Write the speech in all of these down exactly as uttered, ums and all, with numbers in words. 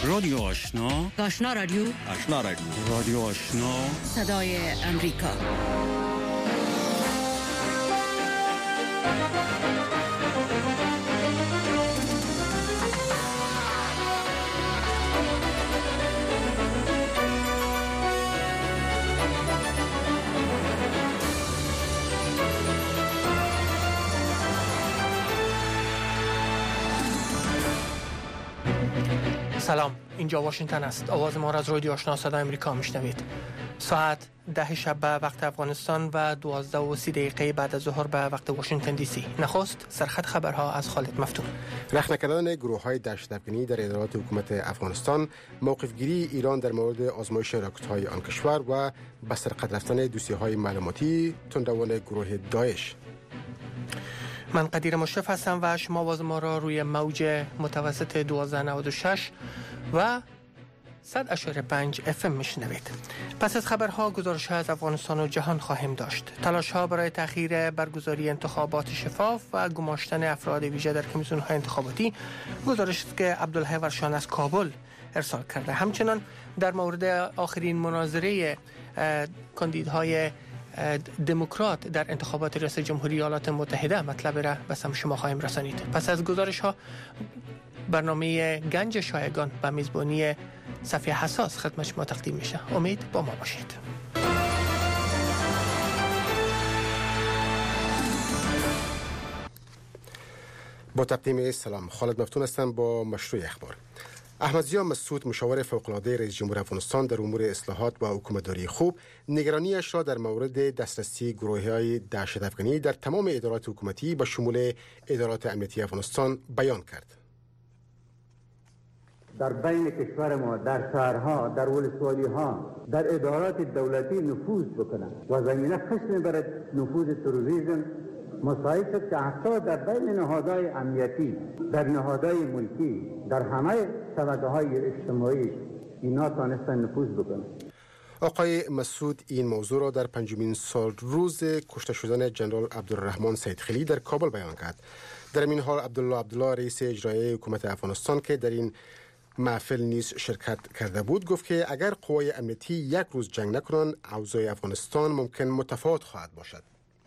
رادیو آشنا، آشنا رادیو، آشنا رادیو، رادیو آشنا، صدای امریکا. سلام، اینجا واشنگتن است. آواز ما را از رادیو آشنا صدای امریکا میشنوید. ساعت ده شب به وقت افغانستان و دوازده و سی دقیقه بعد از ظهر به وقت واشنگتن دی سی. نخست سرخط خبرها از خالد مفتون. رخنه کردن گروه‌های دهشت‌افکنی در ادارات حکومت افغانستان، موقفگیری ایران در مورد آزمایش راکت‌های آن کشور و به سرقت رفتن دوسیه‌های معلوماتی تندروان گروه داعش. من قدیر مشرف هستم و شما آواز ما را روی موج متوسط دوازده نود و شش و صد اشاره پنج اف ام میشنوید. پس از خبرها گزارش از افغانستان و جهان خواهیم داشت. تلاش ها برای تأخیر برگزاری انتخابات شفاف و گماشتن افراد ویژه در کمیسیون های انتخاباتی، گزارشی است که عبدالحی ورشان از کابل ارسال کرده. همچنان در مورد آخرین مناظره کاندیدهای دموکرات در انتخابات ریاست جمهوری ایالات متحده مطلب را به سمع شما خواهیم رسانید. پس از گزارش ها برنامه گنج شایگان به میزبانی صفحه حساس خدمت شما تقدیم میشه. امید با ما باشید. با تقدیم سلام، خالد مفتون هستم با مشروع اخبار. احمد ضیا مسعود، مشاور فوق‌العاده رئیس جمهور افغانستان در امور اصلاحات و حکومتداری خوب، نگرانیش را در مورد دسترسی گروه‌های دهشت‌افکنی در تمام ادارات حکومتی به شمول ادارات امنیتی افغانستان بیان کرد. در بین کشور ما، در شهرها، در ولسوالی‌ها، در ادارات دولتی نفوذ بکنند و زمینه خشم برای نفوذ تروریسم مساعد شد که حتی در بین نهادهای امنیتی، در نهادهای ملکی، در همه شبکه‌های اجتماعی اینا تانستن نفوذ بکنند. آقای مسعود این موضوع را در پنجمین سال روز کشته شدن جنرال عبدالرحمن سیدخلی در کابل بیان کرد. در این حال عبدالله عبدالله رئیس اجرایی حکومت افغانستان که در این محفل نیز شرکت کرده بود گفت که اگر قوای امنیتی یک روز جنگ نکنند، اوضاع افغانستان ممکن متفاوت خواهد باشد.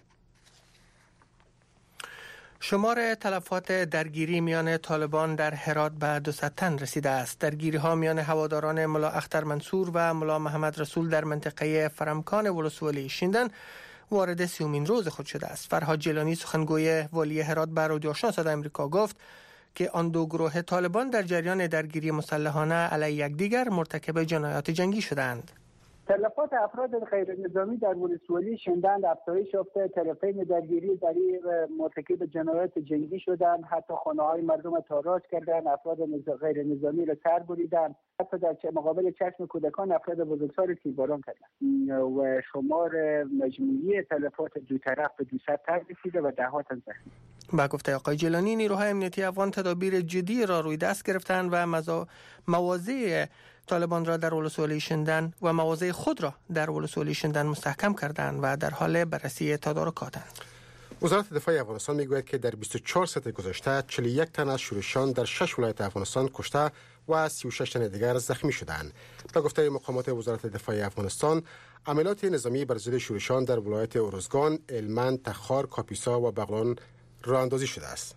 شمار تلفات درگیری میان طالبان در هرات به دویست تن رسیده است. درگیری ها میان هواداران ملا اختر منصور و ملا محمد رسول در منطقه فرمکان ولسوالی شیندن وارد سیومین روز خود شده است. فرهاد جیلانی سخنگوی والی هرات به رادیو آشنا صدای امریکا گفت که آن دو گروه طالبان در جریان درگیری مسلحانه علیه یکدیگر مرتکب جنایات جنگی شدند. تلفات افراد غیر نظامی در ولسوالی شیندن افزایش یافته، طرفین درگیری در مرتکب جنایات جنگی شدند، حتی خانه‌های مردم تاراج کردند، افراد غیر نظامی را سر بریدند، حتی در مقابل چشم کودکان افراد بزرگسال تیرباران کردند و شمار مجموعی تلفات دو طرف به دویست تن رسیده و ده ها تن زخمی. با گفته آقای جیلانی، نیروهای امنیتی افغان تدابیر جدی را روی دست گرفتند و مواضع طالبان را در ولسوالی شیندن و مواضع خود را در ولسوالی شیندن مستحکم کردند و در حال بررسی تدارکاتند. وزارت دفاع افغانستان میگوید که در بیست و چهار ساعت گذشته چهل و یک تن از شورشیان در شش ولایت افغانستان کشته و سی و شش تن دیگر زخمی شدند. به گفته مقامات وزارت دفاع افغانستان، عملیات نظامی بر ضد شورشیان در ولایت ارزگان، هلمند، تخار، کاپیسا و بغلان راه اندازی شده است.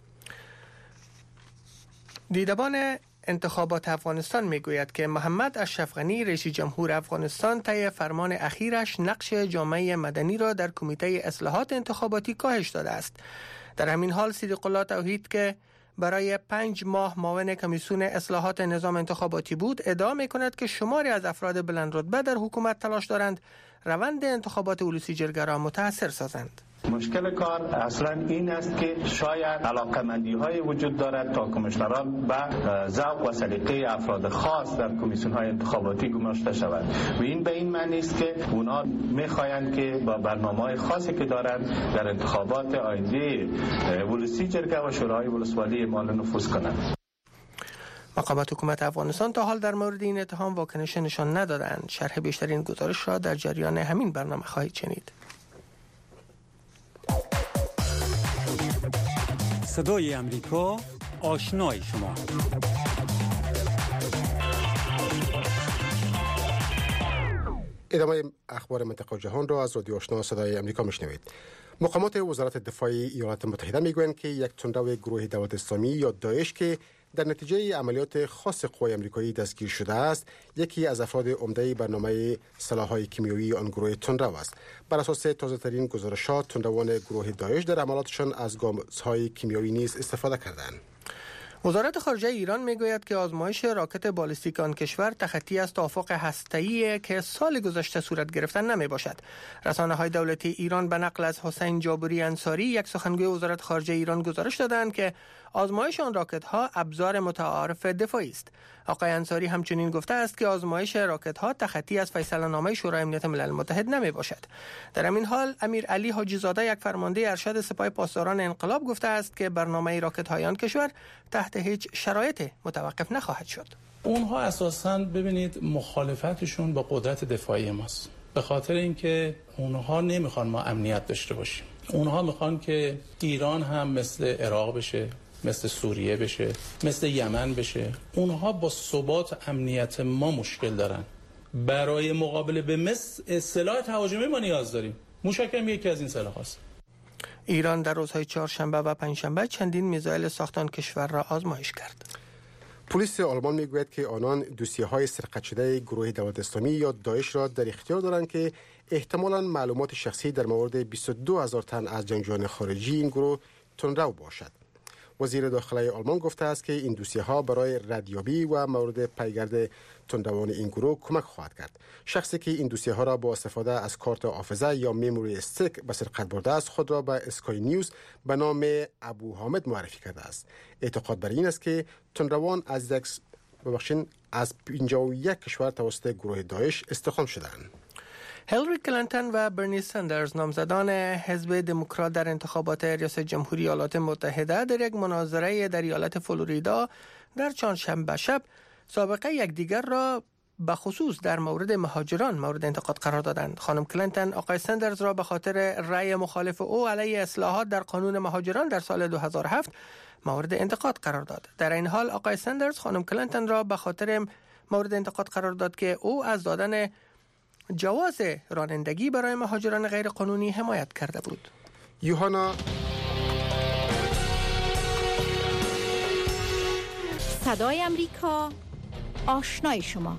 دیدبان انتخابات افغانستان میگوید که محمد اشرف غنی رئیس جمهور افغانستان طی فرمان اخیرش نقش جامعه مدنی را در کمیته اصلاحات انتخاباتی کاهش داده است. در همین حال صدیق الله توحید که برای پنج ماه معاون کمیسیون اصلاحات نظام انتخاباتی بود، ادعا میکند که شماری از افراد بلند رتبه در حکومت تلاش دارند روند انتخابات ولسی جرگه را متاثر سازند. مشکل کار اصلا این است که شاید علاقمندی های وجود دارد تا کمیشنران به ذوق و سلیقه افراد خاص در کمیسیون های انتخاباتی گماشته شود و این به این معنی است که اونا میخواهند که با برنامه‌های خاصی که دارند در انتخابات آینده ولسی جرگه و شورای ولسوالی اعمال نفوذ کنند. مقامات حکومت افغانستان تا حال در مورد این اتهام واکنش نشان ندادند. شرح بیشتر این گزارش را در جریان همین برنامه خواهید شنید. صدای امریکا، آشنای شما. ادامه اخبار منطقه و جهان را از رادیو آشنا صدای امریکا میشنوید. مقامات وزارت دفاع ایالات متحده میگویند که یک تندرو گروه دولت اسلامی یا داعش که در نتیجه عملیات خاص قوای آمریکایی دستگیر شده است، یکی از افراد عمده برنامه سلاح‌های کیمیایی آن گروه تندرو است. بر اساس تازه‌ترین گزارشات، تندروان گروه داعش در عملیاتشان از گازهای کیمیایی نیز استفاده کردند. وزارت خارجه ایران میگوید که آزمایش راکت بالستیک آن کشور تخطی از توافق هسته‌ای که سال گذشته صورت گرفتن نمی باشد. رسانه‌های دولتی ایران به نقل از حسین جابری انصاری، یک سخنگوی وزارت خارجه ایران، گزارش دادند که آزمایش آن راکت‌ها ابزار متعارف دفاعی است. آقای انصاری همچنین گفته است که آزمایش راکت‌ها تخطی از فیصله‌نامه شورای امنیت ملل متحد نمی باشد. در همین حال امیر علی حاجی زاده، یک فرمانده ارشد سپاه پاسداران انقلاب، گفته است که برنامه راکت‌های آن کشور تحت هیچ شرایطی متوقف نخواهد شد. اونها اساساً ببینید مخالفتشون با قدرت دفاعی ماست، به خاطر اینکه اونها نمیخوان ما امنیت داشته باشیم. اونها میخوان که ایران هم مثل عراق بشه، مثل سوریه بشه، مثل یمن بشه. اونها با ثبات امنیت ما مشکل دارن. برای مقابله به مثل سلاح تهاجمی ما نیاز داریم. موشک هم یکی از این سلاح هاست. ایران در روزهای چهارشنبه و پنجشنبه چندین میزایل ساختان کشور را آزمایش کرد. پلیس آلمان میگوید که آنان دوسیه‌های سرقت شده گروه دولت اسلامی یا داعش را در اختیار دارند که احتمالاً معلومات شخصی در مورد بیست و دو هزار تن از جنگجویان خارجی این گروه تندرو باشد. وزیر داخلی آلمان گفته است که این دوسیه‌ها برای ردیابی و مورد پیگرد تندروان این گروه کمک خواهد کرد. شخصی که این دوسیه‌ها را با استفاده از کارت حافظه یا میموری استیک به سرقت برده است، خود را به اسکای نیوز به نام ابو حامد معرفی کرده است. اعتقاد بر این است که تندروان از یک ببخشید از پنجاه و یک کشور توسط گروه داعش استخدام شدند. هیلاری کلینتون و برنی سندرز، نامزدان حزب دموکرات در انتخابات ریاست جمهوری ایالات متحده، در یک مناظره در ایالت فلوریدا در چهارشنبه شب سابقه یکدیگر را به خصوص در مورد مهاجران مورد انتقاد قرار دادند. خانم کلینتون آقای سندرز را به خاطر رأی مخالف او علیه اصلاحات در قانون مهاجران در سال دو هزار و هفت مورد انتقاد قرار داد. در این حال آقای سندرز خانم کلینتون را به خاطر مورد انتقاد قرار داد که او از دادن جواز رانندگی برای مهاجران غیر قانونی حمایت کرده بود. یوهانا صدای امریکا، آشنای شما.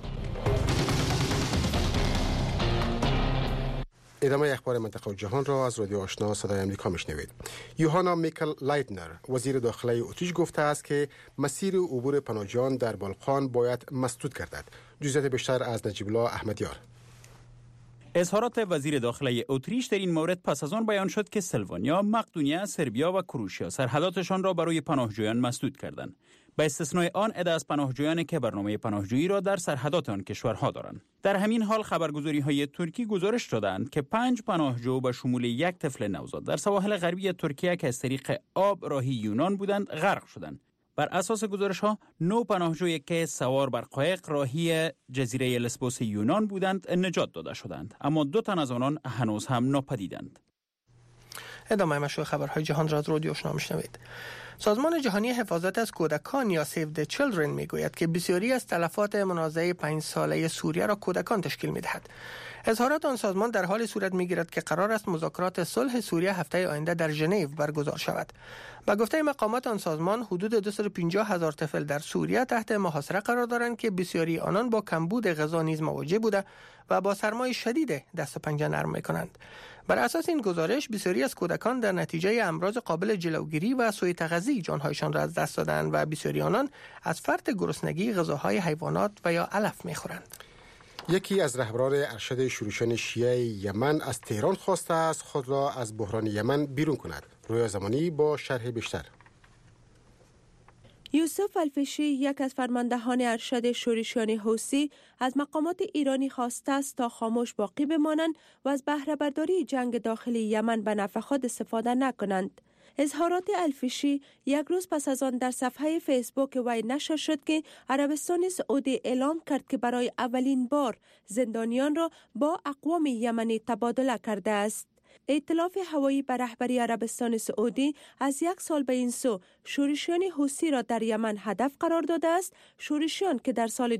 ادامه اخبار منطقه و جهان را از رادیو آشنا صدای امریکا میشنوید. یوهانا میکل لایتنر، وزیر داخلی اتریش، گفته است که مسیر عبور پناهجویان در بالقان باید مسدود گردد. جزئیات بیشتر از نجیب الله احمدیار. اظهارات وزیر داخلی اتریش در این مورد پس از آن بیان شد که سلوانیا، مقدونیه، سربیا و کروشیا سرحداتشان را برای پناهجویان مسدود کردند، به استثنای آن عده از پناهجویانی که برنامه پناهجویی را در سرحدات آن کشورها دارند. در همین حال خبرگزاری‌های ترکی گزارش دادند که پنج پناهجو به شمول یک طفل نوزاد در سواحل غربی ترکیه که از طریق آب راهی یونان بودند غرق شدند. بر اساس گزارش‌ها، نو پناهجویی که سوار بر قایق راهی جزیره لسبوس یونان بودند نجات داده شدند، اما دو تن از آنان هنوز هم ناپدیدند. ادامه مشروع خبرهای جهان را از رادیو آشنا میشنوید. سازمان جهانی حفاظت از کودکان یا Save the Children میگوید که بسیاری از تلفات منازعه پنج ساله سوریه را کودکان تشکیل میدهد. اظهارات آن سازمان در حال صورت میگیرد که قرار است مذاکرات صلح سوریه هفته آینده در ژنو برگزار شود. با گفته مقامات آن سازمان، حدود دویست و پنجاه هزار طفل در سوریه تحت محاصره قرار دارند که بسیاری آنان با کمبود غذا نیز مواجه بوده و با سرمای شدید دست و پنجه نرم میکنند. بر اساس این گزارش، بسیاری از کودکان در نتیجه امراض قابل جلوگیری و سوء تغذیه جانهایشان را از دست دادند و بسیاری آنان از فرط گرسنگی غذاهای حیوانات و یا علف میخورند. یکی از رهبران ارشد شورشیان شیعه یمن از تهران خواسته است خود را از بحران یمن بیرون کند. رویا زمانی با شرح بیشتر. یوسف الفیشی، یک از فرماندهان ارشد شورشیان حوثی، از مقامات ایرانی خواسته است تا خاموش باقی بمانند و از بهره برداری جنگ داخلی یمن به نفع خود استفاده نکنند. اظهارات الفیشی یک روز پس از آن در صفحه فیسبوک وی نشر شد که عربستان سعودی اعلام کرد که برای اولین بار زندانیان را با اقوام یمنی تبادله کرده است. ائتلاف هوایی به رهبری عربستان سعودی از یک سال به این سو شورشیان حوثی را در یمن هدف قرار داده است. شورشیان که در سال